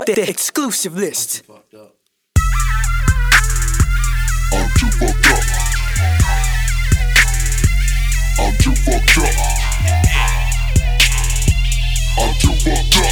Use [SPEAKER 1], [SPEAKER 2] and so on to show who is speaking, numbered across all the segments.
[SPEAKER 1] the exclusive list.
[SPEAKER 2] I'm too fucked up. I'm too fucked up. I'm too fucked up.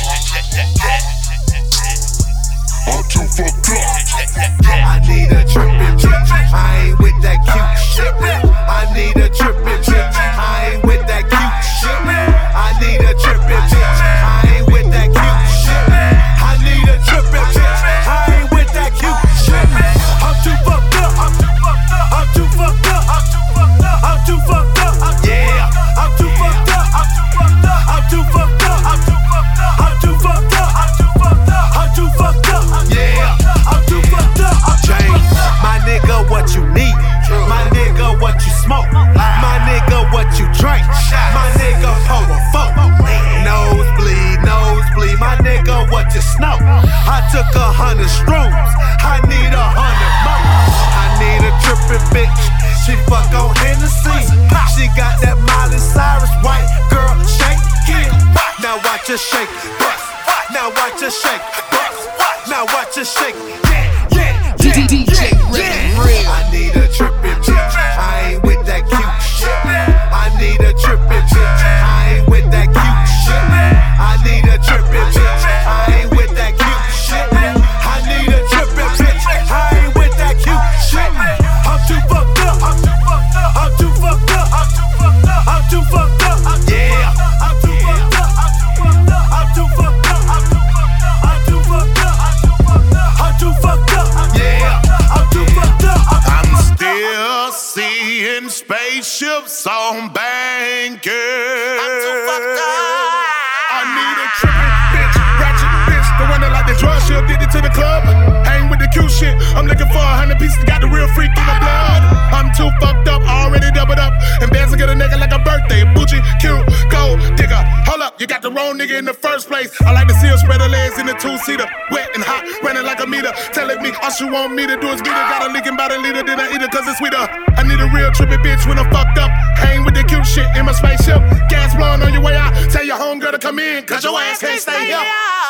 [SPEAKER 2] I'm too fucked up.
[SPEAKER 3] I need a trippin' bitch. I ain't with that cute shit. I need a trippin' bitch. I ain't with that cute shit. I need a trippin' bitch. I ain't with that cute shit. I need a trippin' bitch. I ain't with that cute shit. I'm too fucked up. I'm too fucked up. I'm too fucked up. Yeah. I'm too fucked up. I'm too fucked up. I'm too fucked up. I'm too fucked up. Yeah. I'm too fucked up. James, my nigga, what you need? My nigga, what you smoke? My nigga, what you drink? My nigga, pour a folk. Nosebleed. My nigga, what you snow? I took 100 strooms. I need 100 more. I need a trippin' bitch. She fuck on Hennessy. She got that Miley Cyrus white girl shakin'. Now watch her shake, bust. Now watch her shake, bust. Now watch her shake. DJ Red. I need a trippin' bitch. I ain't with that cute shit. I need a trippin' bitch. I ain't with that cute shit. I need a trippin' bitch. I ain't with that cute shit. I need a trippin' bitch. I ain't with that cute shit. I'm too fucked up. I'm too fucked up. I'm too fucked up. Yeah. I'm too fucked up. I'm too fucked up. I'm too fucked up. I'm too fucked up. Yeah. I'm too fucked up.
[SPEAKER 2] I'm still seeing spaceships on Bankers.
[SPEAKER 3] I'm too fucked up.
[SPEAKER 2] I need a trippin' bitch, ratchet bitch, the one that like the drug, she addicted to the club. Hang with the cute shit, I'm looking for 100 pieces, got the real freak in the blood. I'm too fucked up, already doubled up, and bands will get a nigga like a birthday. Bougie, cute, gold digger. Hold up, you got the wrong nigga in the first place. I like to see her spread her legs in the two-seater, wet and hot, running like a meter. Telling me all she want me to do is beat her. Got her leaking about a liter, then I eat her cause it's sweeter. I need a real trippin' bitch when I'm fucked up. Hang with the cute shit in my spaceship. Gas blowing on your way out. Tell your homegirl to come in, cause your ass can't stay here.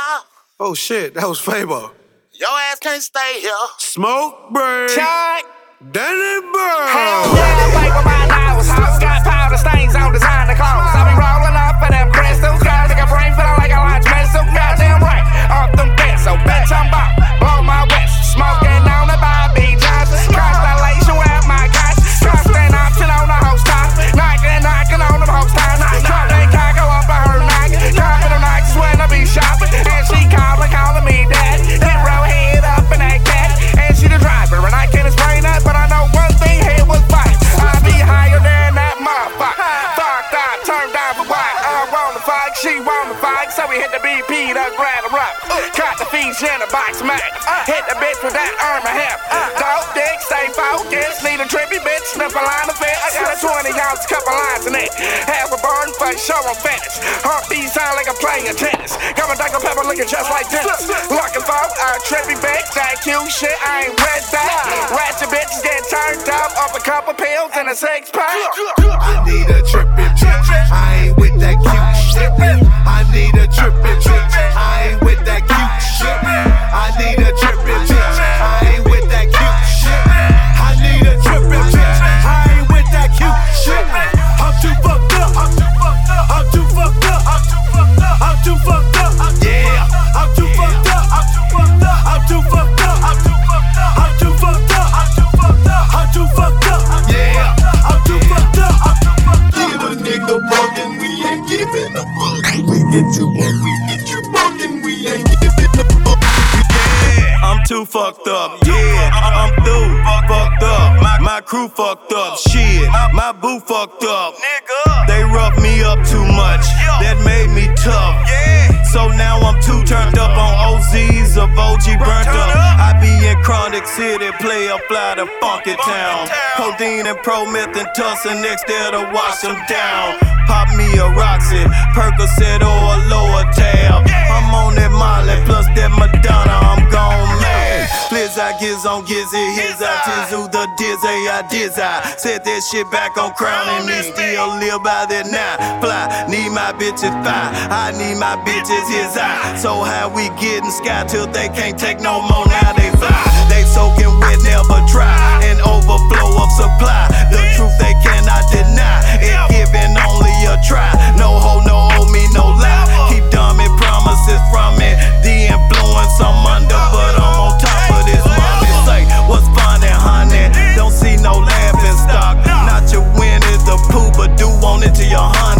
[SPEAKER 3] Oh shit, that was Fabo.
[SPEAKER 4] Your ass can't stay here.
[SPEAKER 3] Smoke break.
[SPEAKER 4] Check.
[SPEAKER 3] Danny Burr.
[SPEAKER 4] Hell yeah, wait for my nose. House got powder stains on designer clothes. I be rolling up for them crystals. Girl, nigga brain feeling like a lunch missile. Goddamn right, off them bits. So bitch, I'm about blow my wrist. Smoking on the Bobby Johnson. Constellation with my conscience. Constant option on the host top. Knocking on the host top. Drop that cock up her knocking. Dropping them knocks when I be shopping. And she calling me daddy. Hit roll head up in that cat. And she the driver and I can't explain that. But I know one thing, here was fight. I be higher than that motherfucker. Fucked up, turned down for what? I wanna fuck, she wanna fuck. So we hit the BP to grab her up. Caught the feet in a box man. Hit the bitch with that arm of him. Dope dick, stay focused. Need a trippy bitch, sniff a line of fit. I got a 20 ounce, couple lines in it. Half a burn for show I'm finished. Heartbeat sound like I'm playing tennis. Got my Dr. Pepper looking just like Dennis. Looking for a trippy bitch, that cute shit, I ain't with that. Ratchet bitches get turned up off a couple pills and a 6-pack.
[SPEAKER 3] I need a trippin' bitch. I ain't with that cute shit. I need a trippin' bitch. I ain't with that cute shit. I need a trippin' bitch. I ain't with that cute shit. I need a trippin' bitch. I ain't with that cute shit. I'm too fucked up. I'm too fucked up. I'm too fucked up. Yeah. I'm too fucked up. I'm too fucked up. I'm too fucked up. I'm too fucked up. Yeah. I'm too fucked up.
[SPEAKER 2] Give a nigga buggin', we ain't giving a fuck. We get you one, we get you buggin', we ain't giving a fuck.
[SPEAKER 5] I'm too fucked up, yeah, I'm through, fucked up. My crew fucked up, shit, my boo fucked up. They roughed me up too much, that made me tough. So now I'm too turned up on OZs of OG burnt up. I be in Chronic City, play a fly to Funky Town. Codeine and Prometh and Tussin next there to wash them down. Pop me a Roxy, Percocet or a lower tab. I'm on that Molly plus that Madonna, I'm gone mad. Please I giz on gizzy, his out tizu the dizzy, I dizzy. Set that shit back on crown and me still live by that now. Fly, need my bitches fly, I need my bitches his eye. So how we getting sky till they can't take no more, now they fly. They soaking wet, never dry, an overflow of supply. The truth they cannot deny, it giving only a try. No hoe, no owe me, no lie. Keep dummy promises from it, the influence I'm under, but I'm on top of this money. Say, what's funny, honey? Don't see no laughing stock. Not your win is the poo, but do want it to your honey.